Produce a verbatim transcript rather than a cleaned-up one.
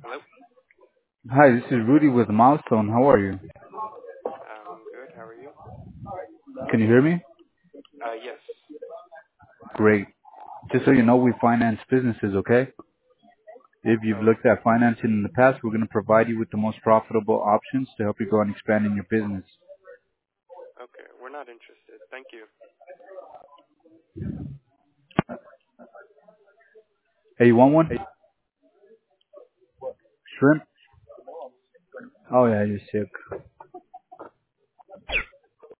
Hello. Hi, this is Rudy with Milestone. How are you? I'm good. How are you? Can you hear me? Uh, yes. Great. Just so you know, we finance businesses, okay? If you've Oh, looked at financing in the past, we're going to provide you with the most profitable options to help you go and expand in your business. okay. We're not interested. Thank you. Hey, you want one? Shrimp? Oh yeah, you're sick.